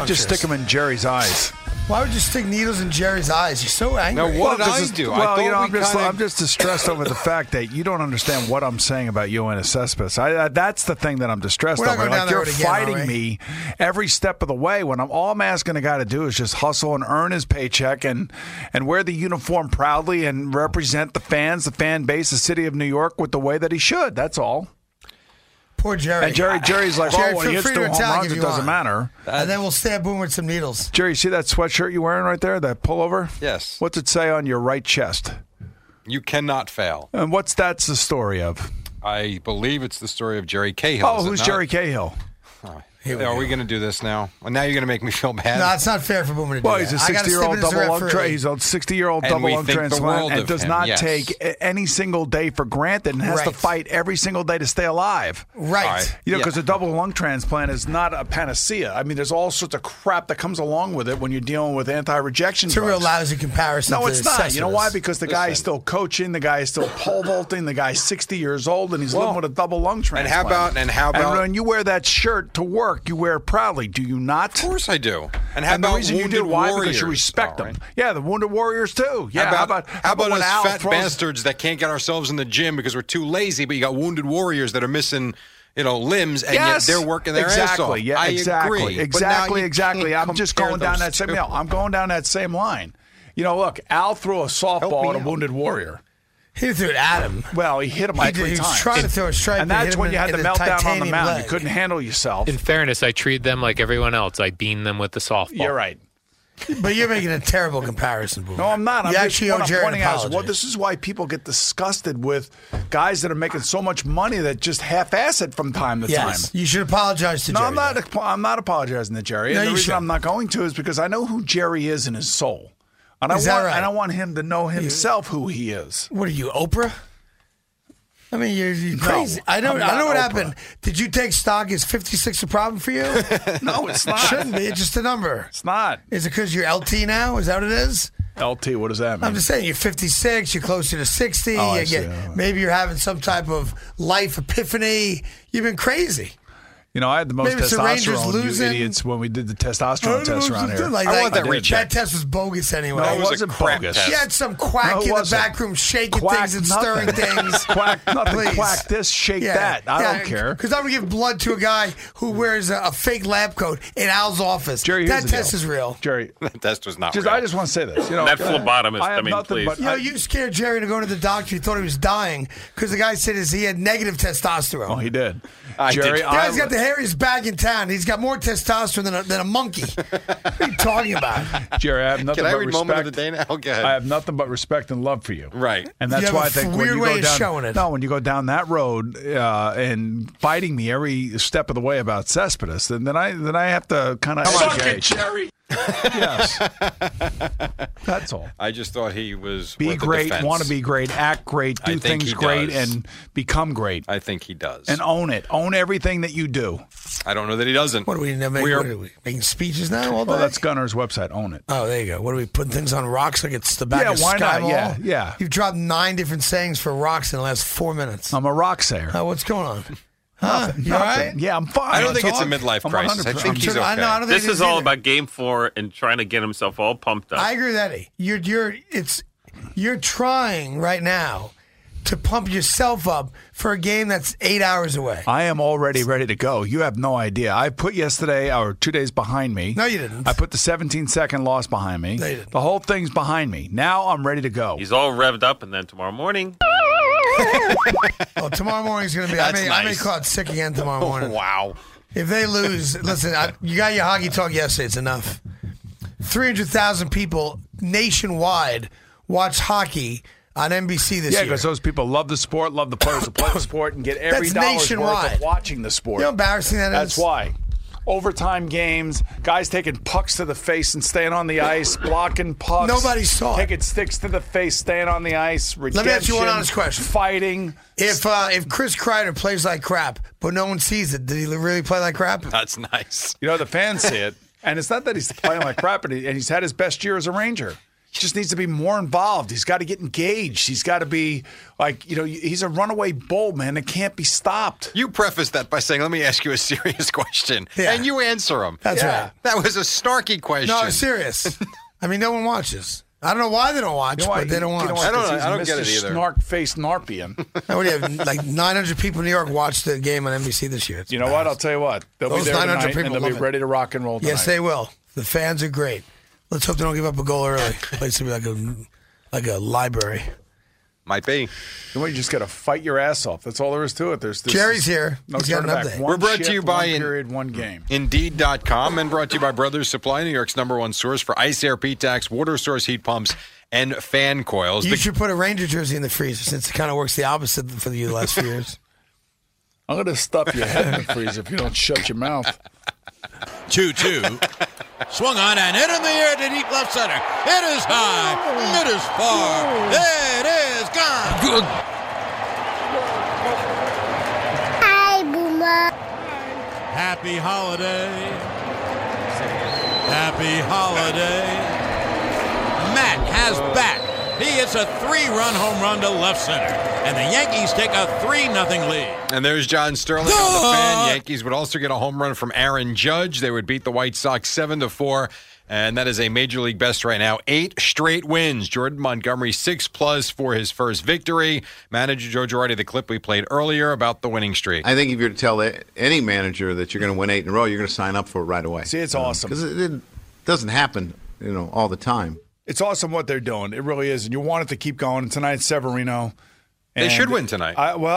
you just stick them in Jerry's eyes? Why would you stick needles in Jerry's eyes? You're so angry. Now, what did I do? Well, I'm just distressed over the fact that you don't understand what I'm saying about Yoenis Cespedes. That's the thing that I'm distressed We're not over. going down Like, you're that road again, fighting are we? me every step of the way when all I'm asking a guy to do is just hustle and earn his paycheck and wear the uniform proudly and represent the fans, the fan base, the city of New York with the way that he should. That's all. Poor Jerry. And Jerry's like, Jerry, when feel he hits free to two home attack runs, if it you doesn't want. matter. And then we'll stab Boomer with some needles. Jerry, see that sweatshirt you're wearing right there, that pullover? Yes. What's it say on your right chest? You cannot fail. And that's the story of? I believe it's the story of Jerry Cahill. Oh, who's Jerry Cahill? Are we going to do this now? Well, now you're going to make me feel bad. No, it's not fair for Boomer to do Well, that. he's a I gotta 60-year-old step in as a double lung referee. He's a 60-year-old And double we lung think the transplant world and of does him, not yes. take any single day for granted and has to Right. fight every single day to stay alive. Right. All right. You know, because a double lung transplant is not a panacea. I mean, there's all sorts of crap that comes along with it when you're dealing with anti-rejection It's a real drugs. lousy comparison. No, to it's not. Cespedes. You know why? Because the guy is still coaching, the guy is still pole vaulting, the guy's 60 years old, and he's living with a double lung transplant. And how about? And when you wear that shirt to work, you wear it proudly. Do you not? Of course I do. And how And the about reason you Wounded do, why? Warriors? Because you respect Oh, them. right. Yeah, the Wounded Warriors too. Yeah, how about when us Al fat throws- bastards that can't get ourselves in the gym because we're too lazy, but you got Wounded Warriors that are missing, limbs, and Yes, yet they're working their exactly. ass off. Yeah, I exactly. agree. But Exactly. now you Exactly. can't I'm just compare going down those that same. two. I'm going down that same line. Look, Al threw a softball at a out. Wounded Warrior. He threw it at him. Well, he hit him like He three was times. trying to throw a strike, and but hit that's him when you had in the the meltdown on the titanium mound. leg. You couldn't handle yourself. In fairness, I treat them like everyone else. I bean them with the softball. You're right. But you're making a terrible comparison, Boomer. No, I'm not. You I'm actually just owe Jerry an pointing out. apology. Well, this is why people get disgusted with guys that are making so much money that just half-ass it from time to Yes, time. you should apologize to No, Jerry. I'm not apologizing to Jerry. No, And the you reason should. I'm not going to is because I know who Jerry is in his soul. And Is that right? And I want him to know himself who he is. What are you, Oprah? I mean, you're crazy. I know I'm not what Oprah. happened. Did you take stock? Is 56 a problem for you? No, it's not. Shouldn't be. It's just a number. It's not. Is it because you're LT now? Is that what it is? LT, what does that mean? I'm just saying, you're 56, you're closer to 60. I you see. maybe you're having some type of life epiphany. You've been crazy. I had the most Maybe it's the Rangers testosterone, losing. you idiots, when we did the testosterone test around here. Like, I want that that rechecked. test was bogus anyway. No, That it was a wasn't crap bogus. test. You had some quack No, it in the wasn't. back room shaking Quack things and stirring nothing. things. Quack nothing. Please. Quack this, shake that. I don't care. Because I'm going to give blood to a guy who wears a fake lab coat in Al's office. Jerry, here's that the test deal. is real. Jerry, That test was not just real. I just want to say this. That phlebotomist, I have I mean, nothing please. but- You scared Jerry to go to the doctor. He thought he was dying because the guy said he had negative testosterone. Oh, he did. I Jerry, did. The guy's got the hairiest bag in town. He's got more testosterone than a monkey. What are you talking about? Jerry, I have nothing Can I but read respect. moment of the day now? Go ahead. I have nothing but respect and love for you. Right. And that's You have why a I think when weird you way go of down, showing it. no, when you go down that road and fighting me every step of the way about Cespedes, then I have to kind of engage. Jerry. Yes, that's all. I just thought he was Be worth a great, defense. want to be great, act great, I do think things he great, does. and become great, I think he does. and own it. Own everything that you do. I don't know that he doesn't. What are we making speeches now all day? Well, that's Gunner's website. Own it. Oh, there you go. What are we putting things on rocks like it's the back Yeah, of why not? Skymall? Yeah, yeah. You've dropped 9 different sayings for rocks in the last 4 minutes. I'm a rock sayer. What's going on? Huh? You all Nothing. right? Yeah, I'm fine. I don't think it's a I'm midlife I'm crisis. I 100%. think he's okay. I don't think This it is all either. about Game 4 and trying to get himself all pumped up. I agree with Eddie. You're trying right now to pump yourself up for a game that's 8 hours away. I am already ready to go. You have no idea. I put yesterday or 2 days behind me. No, you didn't. I put the 17-second loss behind me. No, you didn't. The whole thing's behind me. Now I'm ready to go. He's all revved up, and then tomorrow morning, Oh, tomorrow morning's going to be. I may nice. call it sick again tomorrow morning. Wow. If they lose, listen, you got your hockey talk yesterday. It's enough. 300,000 people nationwide watch hockey on NBC this Yeah, year. because those people love the sport, love the players who play the sport, and get every That's dollar's worth nationwide. of watching the sport. You know how embarrassing that is? That's why. Overtime games, guys taking pucks to the face and staying on the ice, blocking pucks. Nobody saw it. Taking sticks to the face, staying on the ice. Let me ask you one honest question. Fighting. If Chris Kreider plays like crap, but no one sees it, did he really play like crap? That's nice. You know, the fans see it. And it's not that he's playing like crap, and he's had his best year as a Ranger. just needs to be more involved. He's got to get engaged. He's got to be he's a runaway bull, man. It can't be stopped. You prefaced that by saying, let me ask you a serious question. Yeah. And you answer them. That's right. That was a snarky question. No, it's serious. I mean, no one watches. I don't know why they don't watch, but they don't watch. I don't get it either. Snark-faced Narpian. What do you have? Like 900 people in New York watched the game on NBC this year. You know what? I'll tell you what. They'll Those be there 900 tonight, people and they'll love be it. ready to rock and roll tonight. Yes, they will. The fans are great. Let's hope they don't give up a goal early. Place to be like a library. Might be. You know what? You just got to fight your ass off. That's all there is to it. There's Jerry's here. No He's got turning an back. update. One We're brought to shift, you by one period, one game. Indeed.com and brought to you by Brothers Supply, New York's #1 source for ice, air, P-Tax, water source heat pumps, and fan coils. You should put a Ranger jersey in the freezer since it kind of works the opposite for you the last few years. I'm going to stuff your head in the freezer if you don't shut your mouth. 2-2. Swung on and hit in the air to deep left center. It is high. It is far. It is gone. Good. Hi, Boomer. Happy holiday. Happy holiday. Matt has bat. He hits a 3-run home run to left center. And the Yankees take a 3-0 lead. And there's John Sterling on the fan. Yankees would also get a home run from Aaron Judge. They would beat the White Sox 7-4. And that is a Major League best right now. 8 straight wins. Jordan Montgomery 6+ for his first victory. Manager Joe Girardi, the clip we played earlier about the winning streak. I think if you're to tell any manager that you're going to win 8 in a row, you're going to sign up for it right away. See, it's awesome. Because it doesn't happen, all the time. It's awesome what they're doing. It really is. And you want it to keep going. And tonight's Severino. They should win tonight.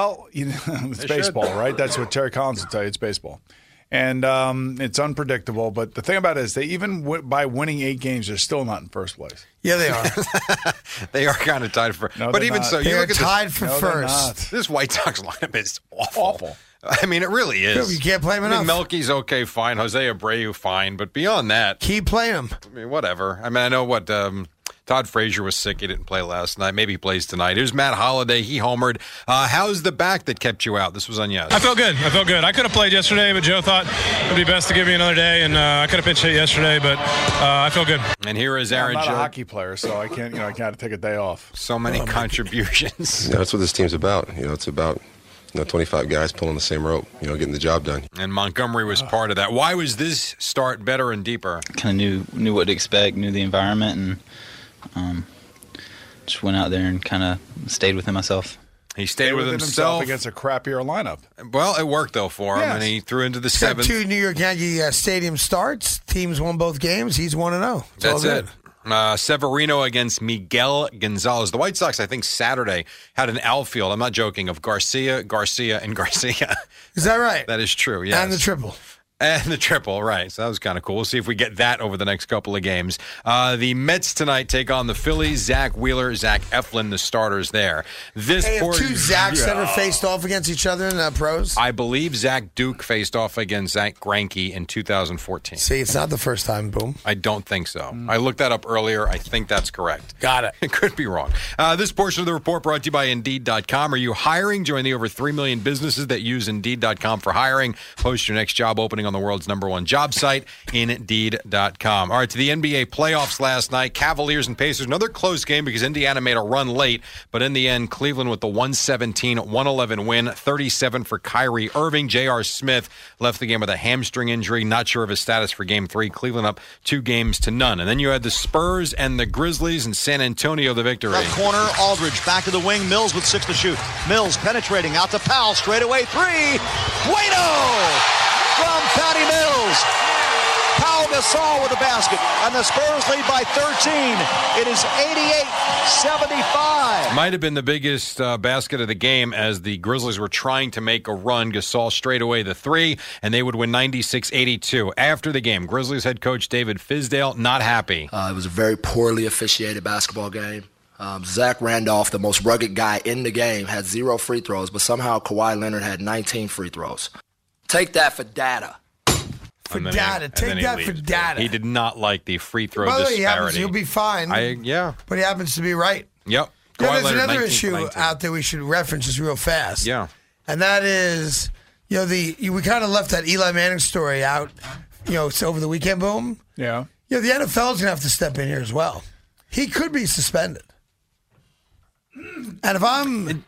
It's baseball, right? That's what Terry Collins will tell you. It's baseball. And it's unpredictable. But the thing about it is they even by winning 8 games, they're still not in first place. Yeah, they are. They are kind of tied for. No, but they're even not. so, you They're look at tied for No, they're first. not. this White Sox lineup is awful. Awful. I mean, it really is. You can't play him enough. Melky's okay, fine. Jose Abreu, fine. But beyond that, Keep playing him. I mean, whatever. I mean, I know what Todd Frazier was sick. He didn't play last night. Maybe he plays tonight. Here's Matt Holliday. He homered. How's the back that kept you out? This was on Yes. I felt good. I could have played yesterday, but Joe thought it would be best to give me another day, and I could have pitched it yesterday, but I feel good. And here is I'm Aaron not a Judge. hockey player, so I can't. I got to take a day off. So many contributions. That's what this team's about. It's about 25 guys pulling the same rope, getting the job done. And Montgomery was part of that. Why was this start better and deeper? Kind of knew what to expect, knew the environment, and just went out there and kind of stayed within myself. He stayed with himself against a crappier lineup. Well, it worked, though, for him, Yes. and he threw into the He's got 7th. 2 New York Yankee Stadium starts. Teams won both games. He's 1-0. That's it. Severino against Miguel Gonzalez. The White Sox, I think, Saturday had an outfield, I'm not joking, of Garcia, and Garcia. Is that right? That is true, yes. And the triple. And the triple, right. So that was kind of cool. We'll see if we get that over the next couple of games. The Mets tonight take on the Phillies. Zach Wheeler, Zach Eflin, the starters there. Hey, have 2 Zachs ever faced off against each other in the pros? I believe Zach Duke faced off against Zach Greinke in 2014. See, it's not the first time, boom. I don't think so. I looked that up earlier. I think that's correct. Got it. It could be wrong. This portion of the report brought to you by Indeed.com. Are you hiring? Join the over 3 million businesses that use Indeed.com for hiring. Post your next job opening on the world's #1 job site, Indeed.com. All right, to the NBA playoffs last night. Cavaliers and Pacers. Another close game because Indiana made a run late, but in the end, Cleveland with the 117-111 win. 37 for Kyrie Irving. J.R. Smith left the game with a hamstring injury. Not sure of his status for Game 3. Cleveland up 2-0. And then you had the Spurs and the Grizzlies and San Antonio the victory. Left corner, Aldridge back to the wing. Mills with 6 to shoot. Mills penetrating out to Powell. Straightaway 3. Bueno! From Patty Mills. Pau Gasol with the basket. And the Spurs lead by 13. It is 88-75. Might have been the biggest basket of the game as the Grizzlies were trying to make a run. Gasol straight away the 3, and they would win 96-82. After the game, Grizzlies head coach David Fizdale not happy. It was a very poorly officiated basketball game. Zach Randolph, the most rugged guy in the game, had 0 free throws, but somehow Kawhi Leonard had 19 free throws. Take that for data. For data. Take that for data. He did not like the free throw By the way, disparity. he'll be fine. Yeah. But he happens to be right. Yep. There's another issue out there we should reference just real fast. Yeah. And that is, we kind of left that Eli Manning story out, over the weekend, boom. Yeah. The NFL's going to have to step in here as well. He could be suspended. And if I'm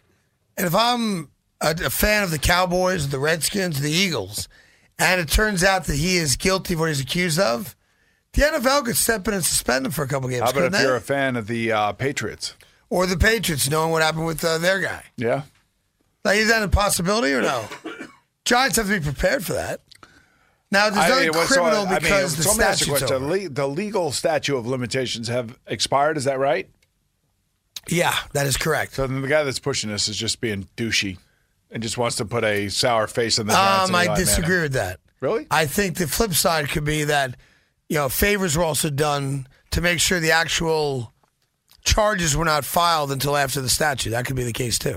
a fan of the Cowboys, the Redskins, the Eagles, and it turns out that he is guilty of what he's accused of, the NFL could step in and suspend him for a couple games. How about couldn't if they? you're a fan of the Patriots? Or the Patriots, knowing what happened with their guy. Yeah. Like, is that a possibility or no? Giants have to be prepared for that. Now, there's nothing criminal because the statute's over. The legal statute of limitations have expired, is that right? Yeah, that is correct. So then the guy that's pushing this is just being douchey and just wants to put a sour face on the Giants. and I Eli disagree Manning. with that. Really? I think the flip side could be that, favors were also done to make sure the actual charges were not filed until after the statute. That could be the case, too.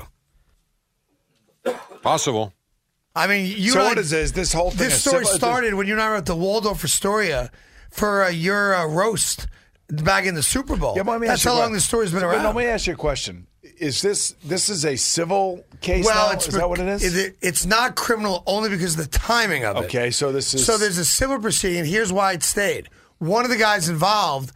Possible. I mean, what is this whole thing? This story started when you and I were at the Waldorf Astoria for your roast back in the Super Bowl. Yeah, that's how long this story's been around. But let me ask you a question. Is this is a civil case now? Is that what it is? It's not criminal only because of the timing of it. Okay, so this is... So there's a civil proceeding. Here's why it stayed. One of the guys involved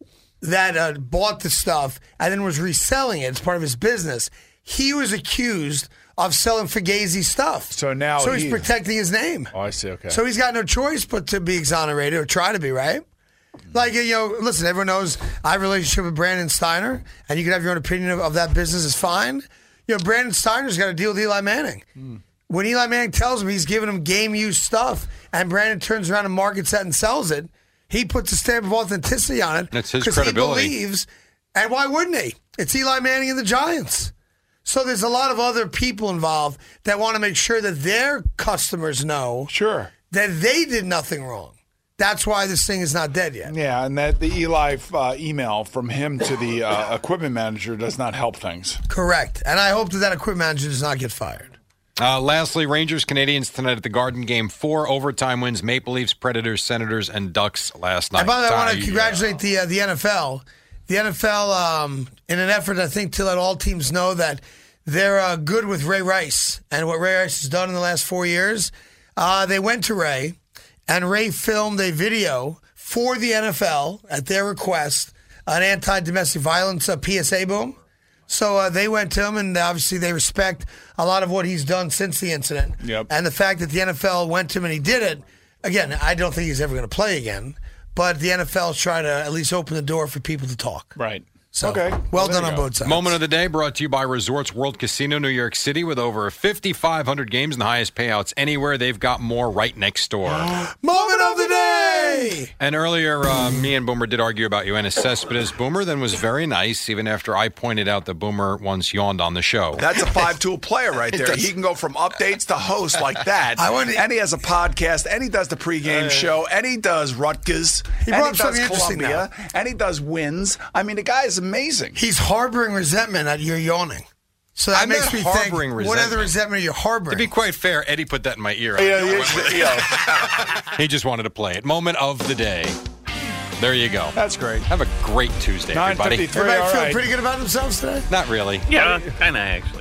that bought the stuff and then was reselling it as part of his business, he was accused of selling Fugazi stuff. So now he's protecting his name. Oh, I see, okay. So he's got no choice but to be exonerated or try to be, right? Like, listen, everyone knows I have a relationship with Brandon Steiner, and you can have your own opinion of that business is fine. Brandon Steiner's got to deal with Eli Manning. When Eli Manning tells him he's giving him game-use stuff, and Brandon turns around and markets that and sells it, he puts a stamp of authenticity on it. That's his credibility. He believes, and why wouldn't he? It's Eli Manning and the Giants. So there's a lot of other people involved that want to make sure that their customers know that they did nothing wrong. That's why this thing is not dead yet. Yeah, and that the Eli email from him to the equipment manager does not help things. Correct. And I hope that equipment manager does not get fired. Lastly, Rangers, Canadians tonight at the Garden Game. 4 overtime wins. Maple Leafs, Predators, Senators, and Ducks last night. And by the way, I want to congratulate the NFL. The NFL, in an effort, I think, to let all teams know that they're good with Ray Rice and what Ray Rice has done in the last 4 years. They went to Ray, and Ray filmed a video for the NFL at their request, an anti-domestic violence PSA boom. So they went to him, and obviously they respect a lot of what he's done since the incident. Yep. And the fact that the NFL went to him and he did it, again, I don't think he's ever going to play again, but the NFL is trying to at least open the door for people to talk. Right. So, okay. Well done on both sides. Moment of the day brought to you by Resorts World Casino, New York City. With over 5,500 games and the highest payouts anywhere, they've got more right next door. Moment of the day! And earlier, me and Boomer did argue about Yoenis Cespedes. Boomer then was very nice, even after I pointed out that Boomer once yawned on the show. That's a 5-tool player right there. He can go from updates to host like that. And he has a podcast, and he does the pregame show, and he does Rutgers, and he does Columbia, and he does wins. I mean, the guy is amazing. He's harboring resentment at your yawning. So that makes me think, what other resentment are you harboring? To be quite fair, Eddie put that in my ear. He just wanted to play it. Moment of the day. There you go. That's great. Have a great Tuesday, everybody. Everybody feel pretty good about themselves today? Not really. Yeah, kind of actually.